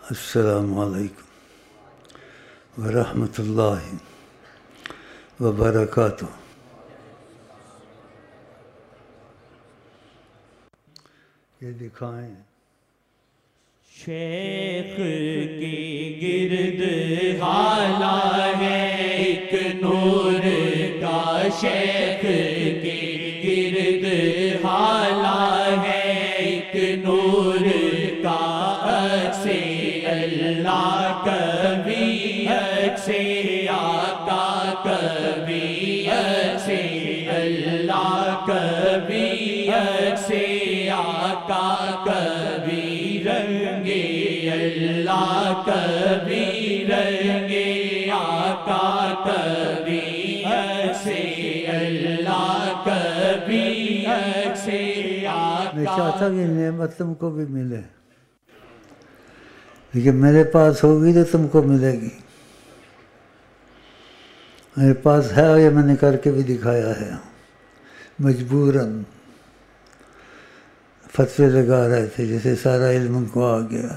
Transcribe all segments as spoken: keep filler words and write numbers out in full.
السلام علیکم ورحمۃ اللہ وبرکاتہ۔ یہ دکھائیں شیخ کی گرد حالہ ہے ایک نور کا، شیخ کی گرد حالہ ہے ایک نور کا، عکس اللہ کبھی عکس آقا کبھی عکس اللہ کبھی عکس آقا کبھی رنگے اللہ کبھی رنگے آقا کبھی عکس اللہ کبھی عکس آقا۔ میں چاہتا ہوں یہ نعمت تم کو بھی ملے، لیکن میرے پاس ہوگی تو تم کو ملے گی۔ میرے پاس ہے اور یہ میں نے کر کے بھی دکھایا ہے، مجبوراً فتوے لگا رہے تھے جیسے سارا علم ان کو آ گیا،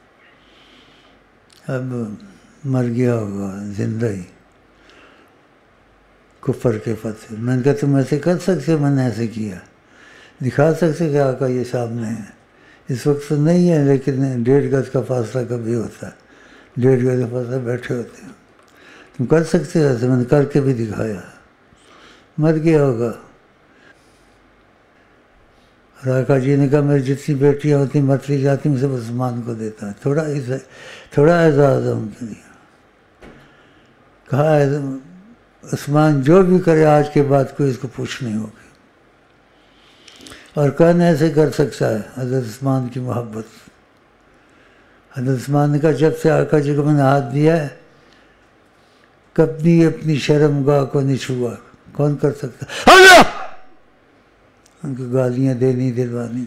اب مر گیا ہوگا زندہ ہی کفر کے فتوے۔ میں نے کہا تم ایسے کر سکتے، میں نے ایسے کیا، دکھا سکتے کہ آقا یہ سامنے ہے۔ اس وقت تو نہیں ہے، لیکن ڈیڑھ گز کا فاصلہ کبھی ہوتا ہے، ڈیڑھ گز کا فاصلہ بیٹھے ہوتے ہیں، تم کر سکتے ہو ایسے؟ میں نے کر کے بھی دکھایا، مر گیا ہوگا۔ اور آقا جی نے کہا میری جتنی بیٹیاں ہوتی مرتی جاتی میں سب عثمان کو دیتا ہے، تھوڑا تھوڑا اعزاز ہے ان کے لیے۔ کہا عثمان جو بھی کرے آج کے بعد کوئی اس کو پوچھ نہیں ہوگی، اور کون ایسے کر سکتا ہے؟ حضرت عثمان کی محبت۔ حضرت عثمان نے کہا جب سے آقا جی کو میں نے ہاتھ دیا ہے کبھی اپنی شرم گاہ کو نہیں چھوا، کون کر سکتا؟ اللہ! ان کو گالیاں دینی دلوانی،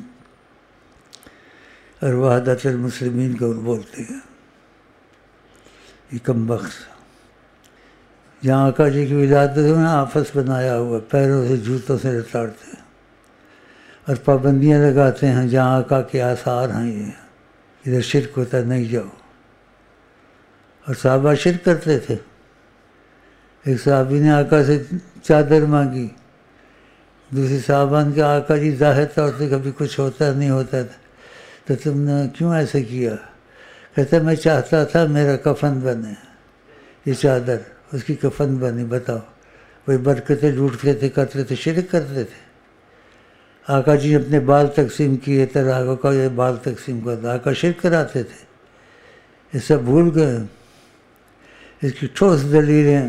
اور وحدت المسلمین کو بولتے ہیں یہ کم بخت۔ جہاں آقا جی کی ولادت میں آفس بنایا ہوا، پیروں سے جوتوں سے لتاڑتے ہیں اور پابندیاں لگاتے ہیں، جہاں آقا کے آثار ہیں یہ ادھر شرک ہوتا ہے نہیں جاؤ۔ اور صحابہ شرک کرتے تھے۔ ایک صحابی نے آقا سے چادر مانگی، دوسری صحابہ نے کہا آقا جی ظاہر طور سے کبھی کچھ ہوتا نہیں ہوتا تھا تو تم نے کیوں ایسے کیا؟ کہتا میں چاہتا تھا میرا کفن بنے، یہ چادر اس کی کفن بنی۔ بتاؤ، وہی برکتیں لوٹتے تھے، کرتے تھے، شرک کرتے تھے۔ آقا جی نے اپنے بال تقسیم کیے، تراغوں کا یہ بال تقسیم کرتا، آقا شرک کراتے تھے، یہ سب بھول گئے۔ اس کی ٹھوس دلیلیں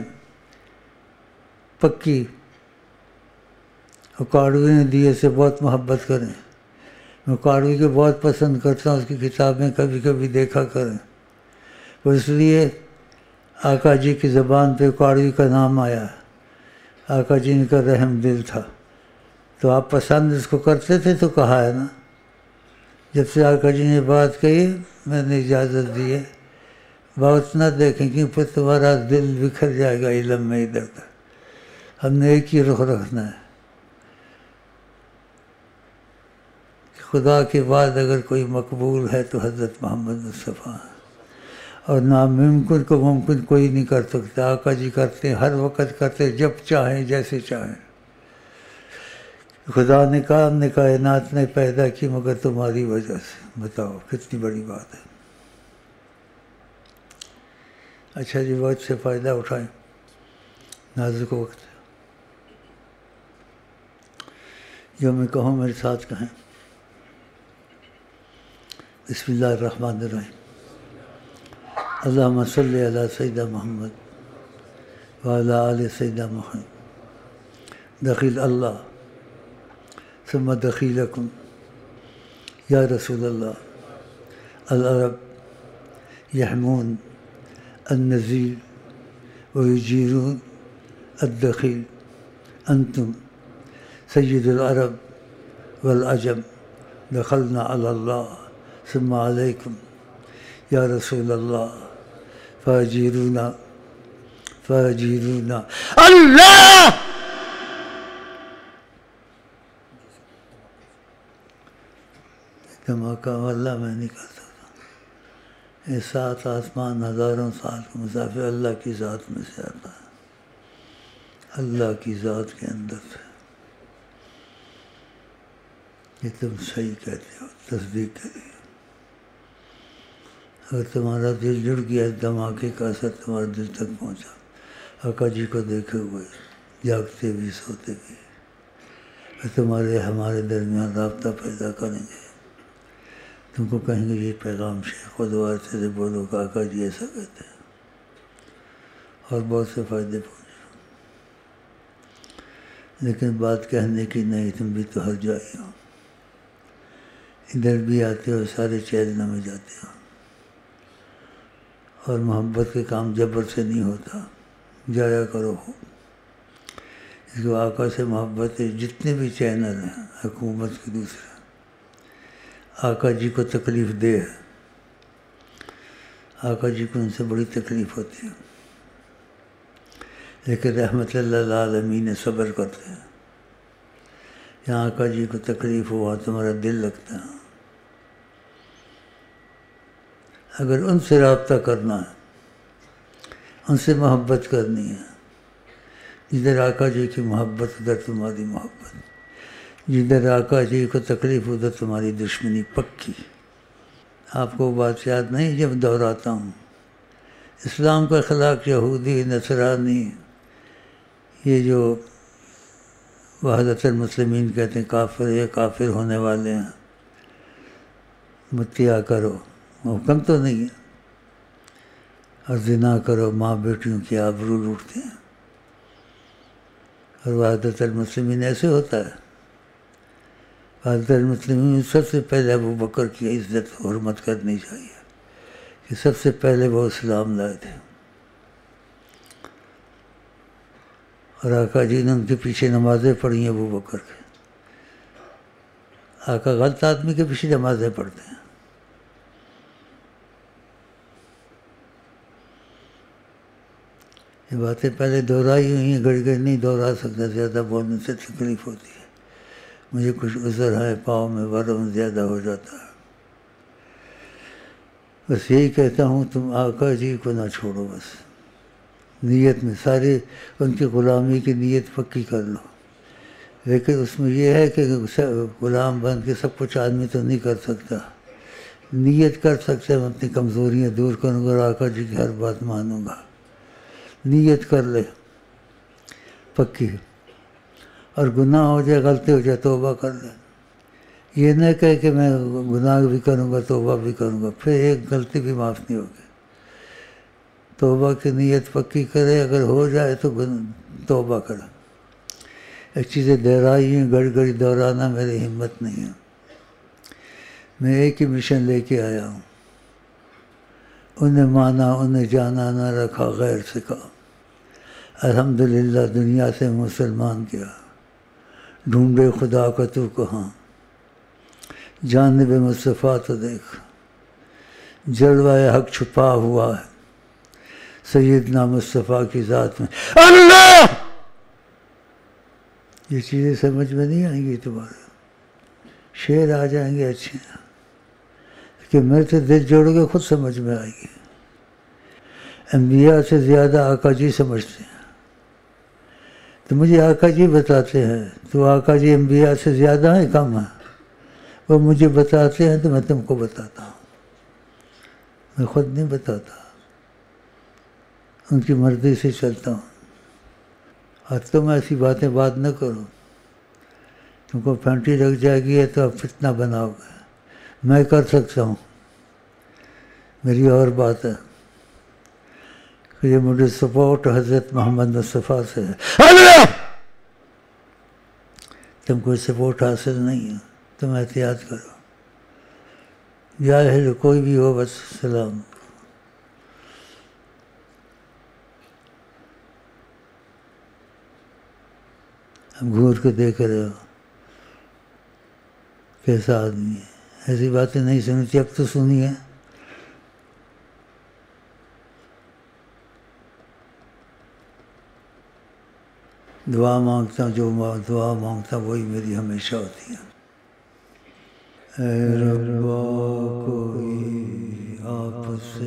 پکی اور کاروی نے دیے سے بہت محبت کریں۔ میں کاروی کو بہت پسند کرتا ہوں، اس کی کتابیں کبھی کبھی دیکھا کریں۔ وہ اس لیے آقا جی کی زبان پہ کاروی کا نام آیا، آقا جی ان کا رحم دل تھا، تو آپ پسند اس کو کرتے تھے تو کہا ہے نا۔ جب سے آقا جی نے بات کہی میں نے اجازت دی ہے، بہت نہ دیکھیں کیونکہ پھر تمہارا دل بکھر جائے گا علم میں ادھر ادھر۔ ہم نے ایک ہی رخ رکھنا ہے، خدا کے بعد اگر کوئی مقبول ہے تو حضرت محمد مصطفیٰ، اور ناممکن کو ممکن کوئی نہیں کر سکتا۔ آقا جی کرتے ہیں، ہر وقت کرتے، جب چاہیں جیسے چاہیں۔ خدا نے کام نے کائنات نے پیدا کی مگر تمہاری وجہ سے، بتاؤ کتنی بڑی بات ہے۔ اچھا جی، وقت سے فائدہ اٹھائیں، نازک وقت ہے۔ جو میں کہوں میرے ساتھ کہیں، بسم اللہ الرحمن الرحیم۔ اللہم صلی علی سیدنا محمد وعلی آل سیدنا محمد۔ دخیل اللہ ثم دخیلکم یا رسول اللہ۔ العرب یحمون النزیل ویجیرون الدخیل، انتم سید العرب والعجم، دخلنا علی اللہ ثم علیکم یا رسول اللہ، فاجیرونا فاجیرونا اللہ۔ دھماکہ واللہ میں نہیں کر سکتا، یہ سات آسمان ہزاروں سال کا مسافر اللہ کی ذات میں سے آتا ہے، اللہ کی ذات کے اندر سے۔ یہ تم صحیح کہتے ہو، تصدیق کریے۔ اگر تمہارا دل جڑ گیا، دھماکے کا اثر تمہارے دل تک پہنچا، آقا جی کو دیکھے ہوئے جاگتے بھی سوتے بھی، تمہارے ہمارے درمیان رابطہ پیدا کریں گے، تم کو کہیں گے یہ پیغام شیخ و دوار سے بولو کہ آقا جی ایسا کہتے ہیں، اور بہت سے فائدے پہنچے۔ لیکن بات کہنے کی نہیں، تم بھی تو ہر جائی ہو، ادھر بھی آتے ہو، سارے چیلنج میں جاتے ہو، اور محبت کے کام جبر سے نہیں ہوتا، جایا کرو۔ اس کو آقا سے محبت ہے، جتنے بھی چینل ہیں حکومت کے دوسرے، آقا جی کو تکلیف دے، آقا جی کو ان سے بڑی تکلیف ہوتی ہے، لیکن رحمت اللہ عالمین نے صبر کرتے ہیں۔ یہاں آقا جی کو تکلیف ہو، وہاں تمہارا دل لگتا ہے۔ اگر ان سے رابطہ کرنا ہے، ان سے محبت کرنی ہے، جدھر آقا جی کی محبت ادھر تمہاری محبت، جدھر آقا جی کو تکلیف ادھر تمہاری دشمنی پکی۔ آپ کو بات یاد نہیں جب دہراتا ہوں، اسلام کا اخلاق یہودی نصرانی، یہ جو وحدت المسلمین کہتے ہیں کافر یا کافر ہونے والے ہیں، متیا کرو، حکم تو نہیں ہے، اور زنا کرو، ماں بیٹیوں کی آبرو لوٹتے ہیں، اور وحدت المسلمین ایسے ہوتا ہے۔ وحدت المسلمین میں سب سے پہلے ابو بکر کی عزت و حرمت کرنی چاہیے کہ سب سے پہلے وہ اسلام لائے تھے، اور آقا جی نے ان کے پیچھے نمازیں پڑھی ہیں ابو بکر کے۔ آقا غلط آدمی کے پیچھے نمازیں پڑھتے ہیں۔ یہ باتیں پہلے دہرائی ہوئی ہیں، گڑی گڑی نہیں دہرا سکتا، زیادہ بولنے سے تکلیف ہوتی ہے، مجھے کچھ عذر ہے، پاؤں میں ورم زیادہ ہو جاتا ہے۔ بس یہی کہتا ہوں، تم آقا جی کو نہ چھوڑو، بس نیت میں ساری ان کی غلامی کی نیت پکی کر لو، لیکن اس میں یہ ہے کہ غلام بن کے سب کچھ آدمی تو نہیں کر سکتا، نیت کر سکتے ہیں، اپنی کمزوریاں دور کروں گا اور آقا جی کی ہر بات مانوں گا، نیت کر لے پکی، اور گناہ ہو جائے، غلطی ہو جائے، توبہ کر لے، یہ نہ کہے کہ میں گناہ بھی کروں گا توبہ بھی کروں گا، پھر ایک غلطی بھی معاف نہیں ہوگی۔ توبہ کی نیت پکی کرے، اگر ہو جائے تو توبہ کرے۔ ایک چیزیں دہرائی ہیں، گڑ گڑی دہرانا میری ہمت نہیں ہے، میں ایک ہی مشن لے کے آیا ہوں، انہیں مانا انہیں جانا نہ رکھا غیر سے کہا، الحمدللہ دنیا سے مسلمان کیا، ڈھونڈے خدا کا تو کہاں، جانب مصطفیٰ تو دیکھ، جلوہ حق چھپا ہوا ہے سیدنا مصطفیٰ کی ذات میں اللہ۔ یہ چیزیں سمجھ میں نہیں آئیں گی تمہارے، شعر آ جائیں گے اچھے، کہ میرے سے دل جوڑ کے خود سمجھ میں آئے گی۔ انبیاء سے زیادہ آقا جی سمجھتے ہیں، تو مجھے آقا جی بتاتے ہیں، تو آقا جی انبیاء سے زیادہ ہیں کم ہیں، وہ مجھے بتاتے ہیں تو میں تم کو بتاتا ہوں، میں خود نہیں بتاتا، ان کی مرضی سے چلتا ہوں۔ اور تم ایسی باتیں بات نہ کرو، تم کو پھنٹی لگ جائے گی تو اب فتنہ بناؤ گے، میں کر سکتا ہوں، میری اور بات ہے کہ یہ مجھے سپورٹ حضرت محمد مصطفیٰ سے ہے، اللہ تم کو سپورٹ حاصل نہیں ہے، تم احتیاط کرو، جاہل کوئی بھی ہو بس سلام۔ ہم گھور کے دیکھ رہے ہو کیسا آدمی ہے، ایسی باتیں نہیں سنی تھی، اب تو سنی ہے۔ دعا مانگتا ہوں، جو دعا مانگتا ہوں وہی میری ہمیشہ ہوتی ہے۔ اے ربا کوئی آپ سے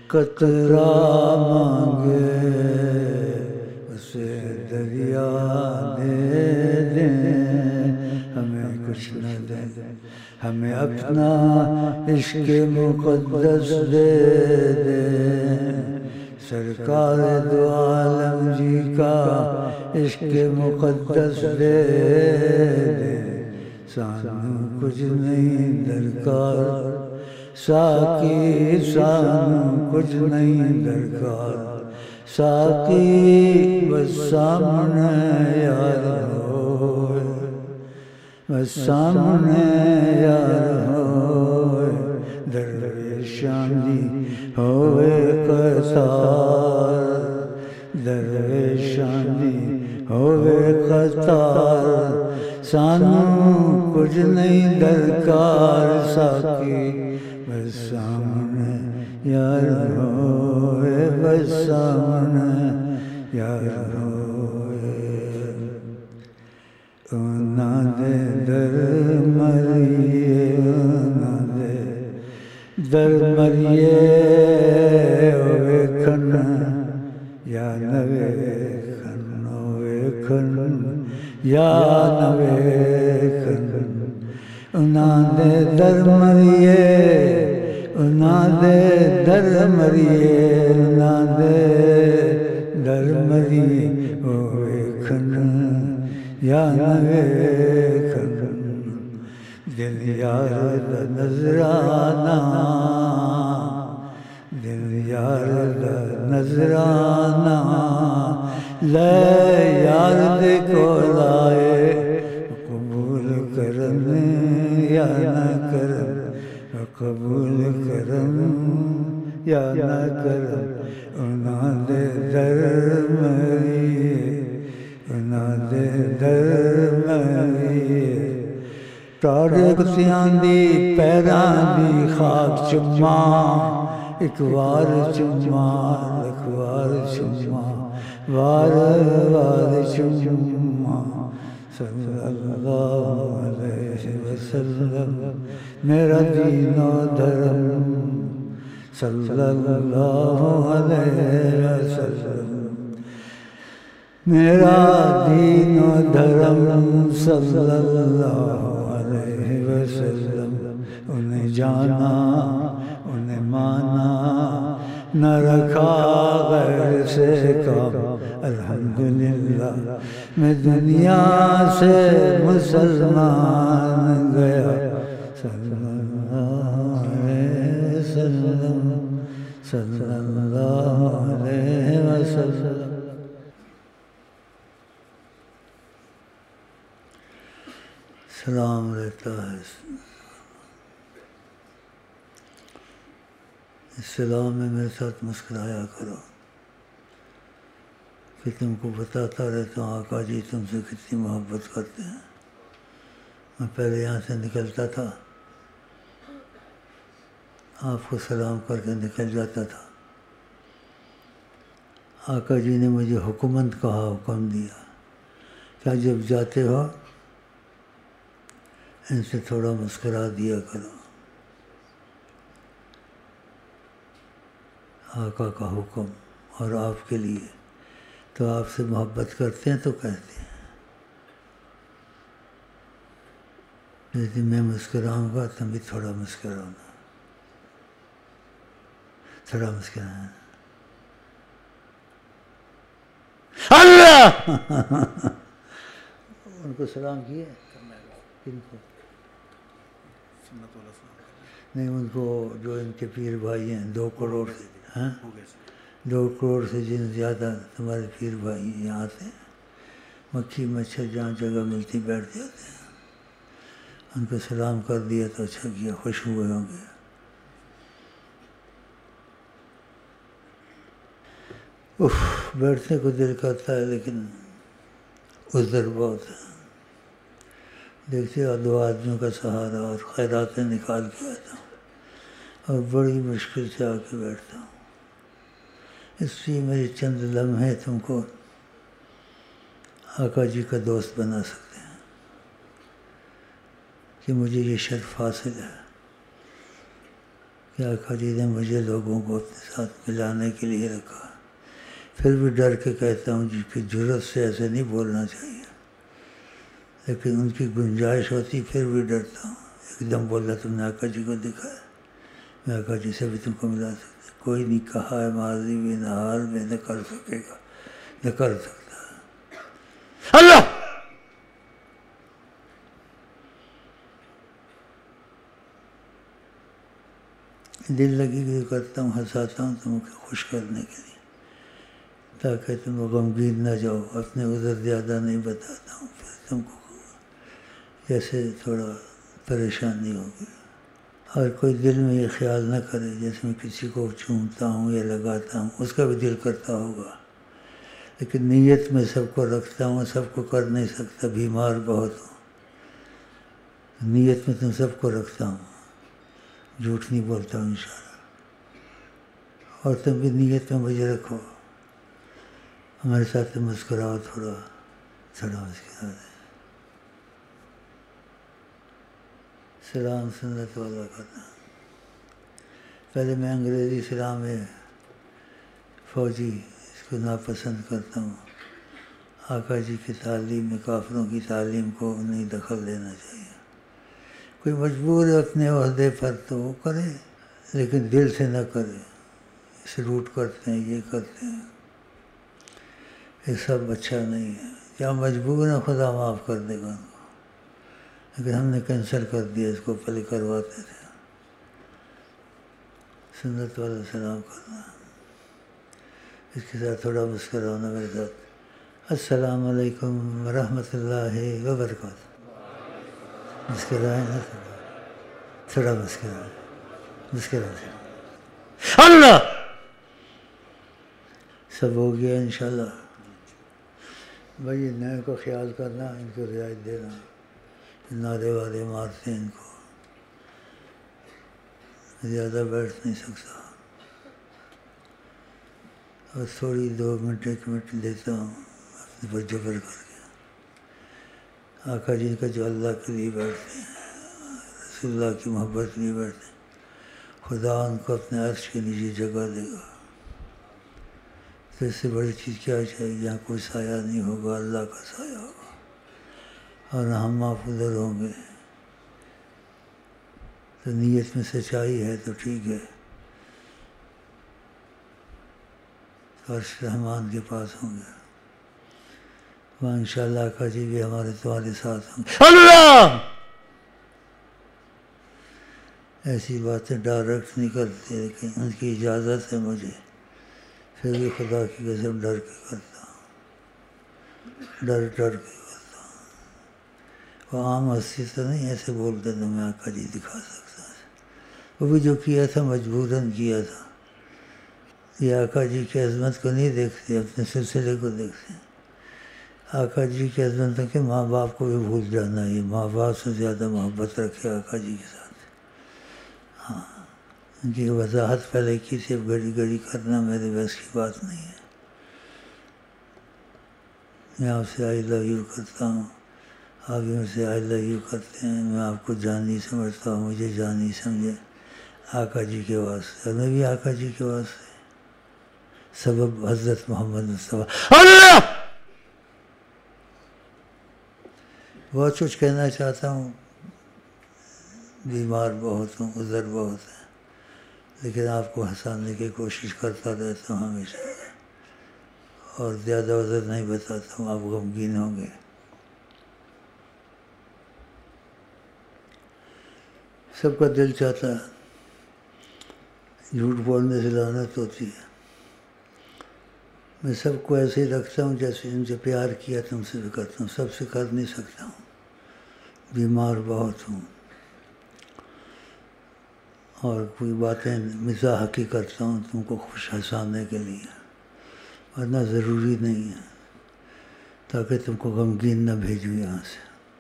قطرہ مانگے اسے دریا دے دیں، ہمیں کچھ نہ دیں، ہمیں اپنا عشق مقدس دے دیں، سرکار دو عالم جی کا عشق مقدس دے دیں، سانو کچھ نہیں درکار، ساقی سانو کچھ نہیں درکار، ساقی بس سامنے یار ہوئے، بس سامنے یار ہوئے، درویشاں دی ہوئے قطار، درویشاں دی ہوئے قطار، سانو کچھ نہیں درکار، ساقی بس سامنے یار ہوئے، بس سامنے یار ہوئے، انہاں دے در مریے، انہاں دے در مریے، ویکھن یا نہ ویکھن، ویکھن یا نہ ویکھن، انہاں دے در مریے، انہاں دے در مریے، انہاں دے در مریے، ویکھن یا نہ ویکھن، دل یار دا نظرانہ، دل یار دا نظرانہ، لے یار دے کول آئے، قبول کرن یا نہ کرن، قبول کرن یا نہ کرن، انہاں دے در مریے، انہاں دے در مریے، تارے کتیاں دی پیراں دی خاک چما، ایک وار چما، ایک وار چما، وار وار چما، صلی اللہ علیہ وسلم میرا دین و دھرم، صلی اللہ علیہ وسلم میرا دین و دھرم، صلی اللہ علیہ وسلم، انہیں جانا انہیں مانا، نہ رکھا غیر سے کام، الحمدللہ میں دنیا سے مسلمان گیا، صلی اللہ علیہ وسلم، صلی اللہ علیہ وسلم۔ سلام رہتا ہے، اس سلام میں میرے ساتھ مسکرایا کرو کہ تم کو بتاتا رہتا ہوں آقا جی تم سے کتنی محبت کرتے ہیں۔ میں پہلے یہاں سے نکلتا تھا، آپ کو سلام کر کے نکل جاتا تھا، آقا جی نے مجھے حکومت کہا، حکم دیا کیا جب جاتے ہو ان سے تھوڑا مسکرا دیا کرو، آقا کا حکم، اور آپ کے لیے تو آپ سے محبت کرتے ہیں تو کہتے ہیں، لیکن میں مسکراؤں گا تم بھی تھوڑا مسکراؤں گا، تھوڑا مسکرانا اللہ ان کو سلام کیے، کن کو نہیں، ان کو جو ان کے پیر بھائی ہیں، دو کروڑ سے، ہاں دو کروڑ سے جن زیادہ تمہارے پیر بھائی یہاں سے مکھی مچھر جہاں جگہ ملتی بیٹھ جاتے ہیں، ان کو سلام کر دیا تو اچھا کیا، خوش ہوئے ہوں گے۔ اف بیٹھنے کو دل کرتا ہے لیکن عذر بہت ہے، دیکھتے ہو دو آدمیوں کا سہارا اور خیراتیں نکال کے آتا ہوں اور بڑی مشکل سے آ کے بیٹھتا ہوں، اس لیے میری چند لمحے تم کو آقا جی کا دوست بنا سکتے ہیں کہ مجھے یہ شرف حاصل ہے کہ آقا جی نے مجھے لوگوں کو اپنے ساتھ ملانے کے لیے رکھا، پھر بھی ڈر کے کہتا ہوں جن کی جرت سے ایسے نہیں بولنا چاہیے، لیکن ان کی گنجائش ہوتی پھر بھی ڈرتا ہوں۔ ایک دم بولا تم نے آقا جی کو دکھایا، میں آقا جی سے بھی تم کو ملا سکتے، کوئی نہیں کہا ہے ماضی بھی نہ حال میں، نہ کر سکے گا نہ کر سکتا۔ اللہ دل لگی کہ کرتا ہوں، ہنساتا ہوں تم کو خوش کرنے کے لیے، تاکہ تم غمگین نہ جاؤ، اپنے عذر زیادہ نہیں بتاتا ہوں، پھر تم کو جیسے تھوڑا پریشانی ہوگی۔ اور کوئی دل میں یہ خیال نہ کرے جیسے میں کسی کو چومتا ہوں یا لگاتا ہوں، اس کا بھی دل کرتا ہوگا، لیکن نیت میں سب کو رکھتا ہوں، سب کو کر نہیں سکتا، بیمار بہت ہوں، نیت میں تم سب کو رکھتا ہوں، جھوٹ نہیں بولتا ہوں انشاءاللہ۔ اور تم بھی نیت میں مجھے رکھو، ہمارے ساتھ مسکراؤ، تھوڑا تھوڑا مسکرا دیں، سلام سنت والا کرنا۔ پہلے میں انگریزی سلام ہے فوجی، اس کو ناپسند کرتا ہوں، آقا جی کی تعلیم میں کافروں کی تعلیم کو نہیں دخل دینا چاہیے۔ کوئی مجبور ہے اپنے عہدے پر تو وہ کرے، لیکن دل سے نہ کرے، سلوٹ کرتے ہیں یہ کرتے ہیں، یہ سب اچھا نہیں ہے۔ جہاں مجبور ہیں خدا معاف کر دے گا ان کو، لیکن ہم نے کینسل کر دیا، اس کو پہلے کرواتے تھے۔ سنت والا سلام کرنا، اس کے ساتھ تھوڑا مسکرانا میرے ساتھ، السلام علیکم ورحمۃ اللہ وبرکاتہ۔ مسکرائیں نا، تھوڑا مسکرائیں، مسکرائیں۔ اللہ سب ہو گیا انشاءاللہ۔ بھائی نئے کو خیال کرنا، ان کو رعایت دینا، نعرے وارے مارتے ہیں ان کو، زیادہ بیٹھ نہیں سکتا، اور تھوڑی دو منٹ ایک منٹ لیتا ہوں اپنے پر جبر کر کے۔ آقا جی کا جو اللہ کے لیے بیٹھتے ہیں، رسول اللہ کی محبت کے لیے بیٹھتے ہیں، خدا ان کو اپنے عرش کے نیچے جگہ دے گا۔ تو اس سے بڑی چیز کیا چاہیے؟ جہاں کوئی سایہ نہیں ہوگا، اللہ کا سایہ ہوگا، اور ہم آپ ادھر ہوں گے۔ تو نیت میں سچائی ہے تو ٹھیک ہے، عرش رحمان کے پاس ہوں گے، وہاں انشاءاللہ آقا جی بھی ہمارے تمہارے ساتھ ہوں گے۔ اللہ ایسی باتیں ڈائریکٹ نہیں کرتے، لیکن ان کی اجازت ہے مجھے، پھر بھی خدا کی قسم ڈر کے کرتا ہوں، ڈر ڈر کے کرتا ہوں۔ وہ عام ہستی تو نہیں ایسے بولتے تو میں آقا جی دکھا سکتا، وہ بھی جو کیا تھا مجبوراً کیا تھا۔ یہ آقا جی کی عظمت کو نہیں دیکھتے، اپنے سلسلے کو دیکھتے ہیں۔ آقا جی کی عظمت ہے کہ ماں باپ کو بھی بھول جانا، یہ ماں باپ سے زیادہ محبت رکھے آقا جی کے ساتھ۔ ہاں، ان کی وضاحت پہلے کی تھی، اب گھڑی گھڑی کرنا میرے بس کی بات نہیں ہے۔ میں آپ سے آئی لو یو کرتا ہوں، آپ بھی مجھ سے آئی لو یو کرتے ہیں، میں آپ کو جانی سمجھتا ہوں، مجھے جانی سمجھے آقا جی کے واسطے، اور میں بھی آقا جی کے واسطے، سبب حضرت محمد مصطفیٰ۔ اللہ بہت کچھ کہنا چاہتا ہوں، بیمار بہت ہوں، عذر بہت ہے، لیکن آپ کو ہنسانے کی کوشش کرتا رہتا ہوں ہمیشہ، اور زیادہ عذر نہیں بتاتا ہوں، آپ غمگین ہوں گے۔ سب کا دل چاہتا ہے، جھوٹ بولنے سے لعنت ہوتی ہے۔ میں سب کو ایسے ہی رکھتا ہوں جیسے ان سے پیار کیا تم سے بھی کرتا ہوں، سب سے کر نہیں سکتا ہوں، بیمار بہت ہوں، اور کوئی باتیں مزاح کی کرتا ہوں تم کو خوش ہنسانے کے لیے، ورنہ ضروری نہیں ہے، تاکہ تم کو غمگین نہ بھیجوں یہاں سے۔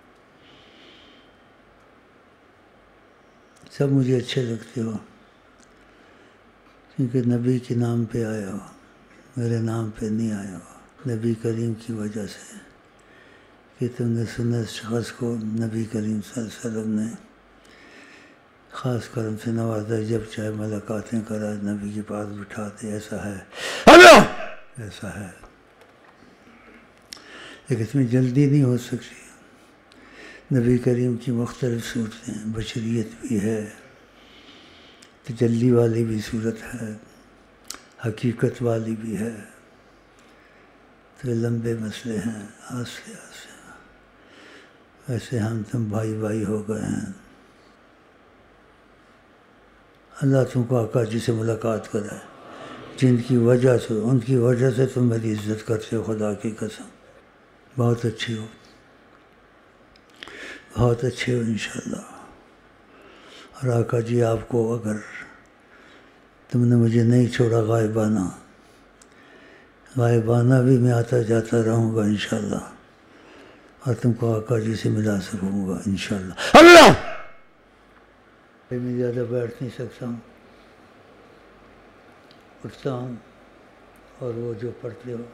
سب مجھے اچھے لگتے ہو، کیونکہ نبی کے نام پہ آیا ہو، میرے نام پہ نہیں آیا ہو، نبی کریم کی وجہ سے، کہ تم نے سنت شخص کو نبی کریم صلی اللہ علیہ وسلم نے خاص کرم سے نوازا، جب چاہے ملاقاتیں کرا، نبی کے پاس بٹھا دے، ایسا ہے ایسا ہے، لیکن اس میں جلدی نہیں ہو سکتی۔ نبی کریم کی مختلف صورتیں، بشریت بھی ہے، تجلی والی بھی صورت ہے، حقیقت والی بھی ہے، تو لمبے مسئلے ہیں، آستے آستے۔ ویسے ہم تم بھائی بھائی ہو گئے ہیں، اللہ تم کو آقا جی سے ملاقات کرائے، جن کی وجہ سے، ان کی وجہ سے تم میری عزت کرتے ہو، خدا کی قسم بہت اچھی ہو، بہت اچھے ہو انشاءاللہ۔ اور آقا جی آپ کو، اگر تم نے مجھے نہیں چھوڑا غائبانہ، غائبانہ بھی میں آتا جاتا رہوں گا انشاءاللہ، اور تم کو آقا جی سے ملا سکوں گا انشاءاللہ۔ اللہ میں زیادہ بیٹھ نہیں سکتا ہوں، اٹھتا ہوں، اور وہ جو پڑھتے ہو۔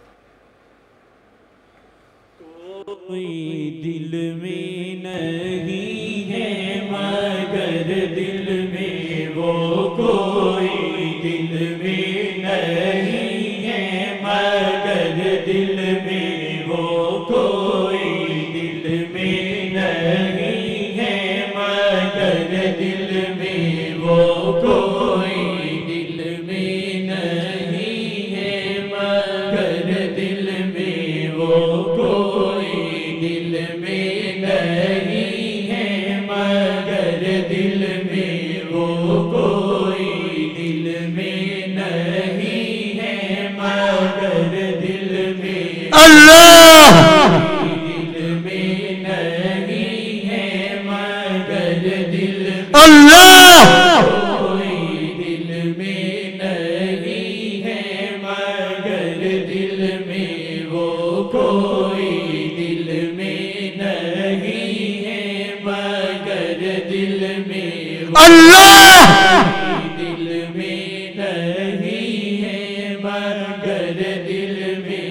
کوئی دل میں نہیں ہے مگر دل میں وہ کوئی دل میں نہیں ہے مگر دل میں وہ کوئی دل میں نہیں ہے مگر دل میں وہ کوئی دل میں نہیں ہے مگر دل میں وہ کوئی دل میں نہیں ہے مگر دل میں وہ کوئی دل میں نہیں ہے مگر دل میں اللہ دل میں نہیں ہے مگر دل میں اللہ کوئی دل میں نہیں ہے مگر دل میں وہ کوئی دل میں نہیں ہے مگر دل میں اللہ دل میں نہیں ہے مگر دل میں